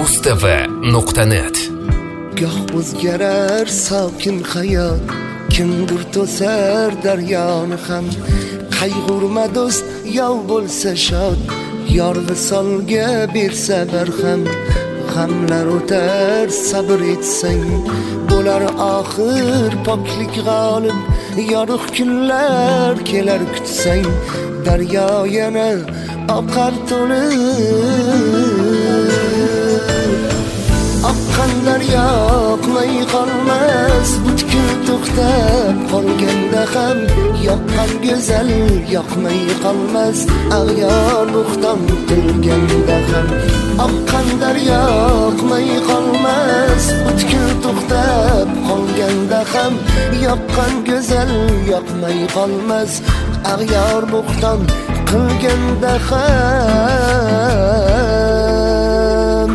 mustv.net. Goh o'zgarar sokin hayot, kimdir to'sar daryoni ham. Qayg'urma do'st, yov bo'lsa shod, yor visolga bersa barham. G'amlar o'tar, sabr etsang, bo'lar oxir poklik g'olib. Yorug' kunlar kelar kutsang, daryo yana oqar to'lib. Oqqan daryo oqmay qolmas, butkul to'xtab qolganda ham. Yoqqan go'zal yoqmay qolmas, ag'yor bo'xton tilganda ham. Oqqan daryo oqmay qolmas, butkul to'xtab qolganda ham. Yoqqan go'zal yoqmay qolmas, ag'yor bo'xton qilganda ham.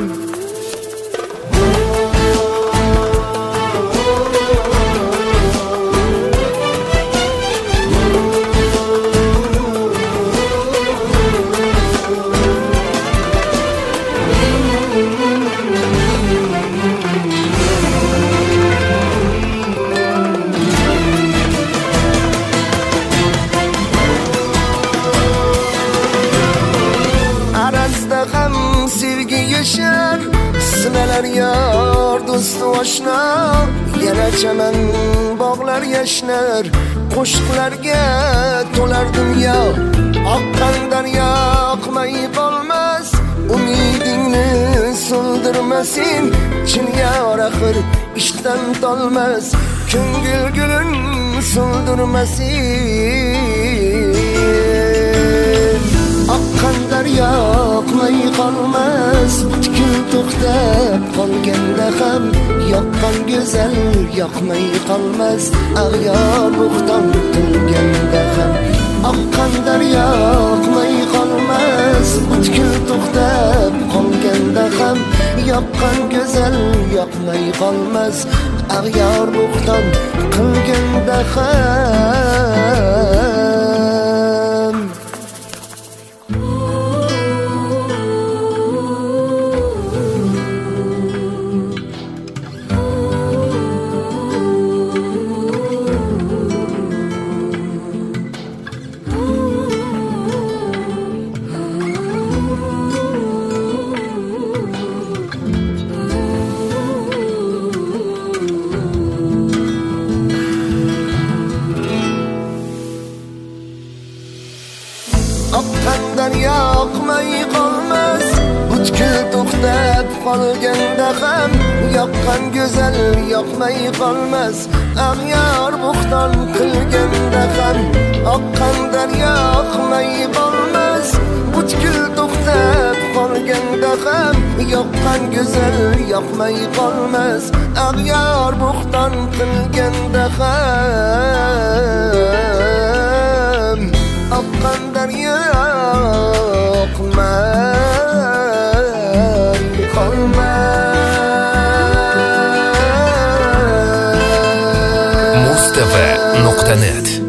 Sevgi yaşar, sınalar yar, do'st oshna. Yana chaman bog'lar yashnar, qo'shiqlarga to'lar dunyo. Oqqan daryo oqmay qolmas, umidingni so'ndirmasin. Chin yor axir ishdan tolmas, ko'ngil gulin so'ndirmasin. Oqqan daryo oqmay qolmas, butkul to'xtab qolganda ham. Yoqqan go'zal yoqmay qolmas, ag'yor bo'xton tilganda ham. Oqqan daryo oqmay qolmas, butkul to'xtab qolganda ham. Yoqqan go'zal yoqmay qolmas, ag'yor bo'xton qilganda ham. Oqqan daryo oqmay qolmas, butkul to'xtab qolganda ham. Yoqqan go'zal yoqmay qolmas, ag'yor bo'xton qilganda ham. Oqqan daryo oqmay qolmas, butkul to'xtab qolganda ham. Yoqqan go'zal yoqmay qolmas, ag'yor bo'xton qilganda ham. Oqqan daryo oqmay qolmas. mustv.net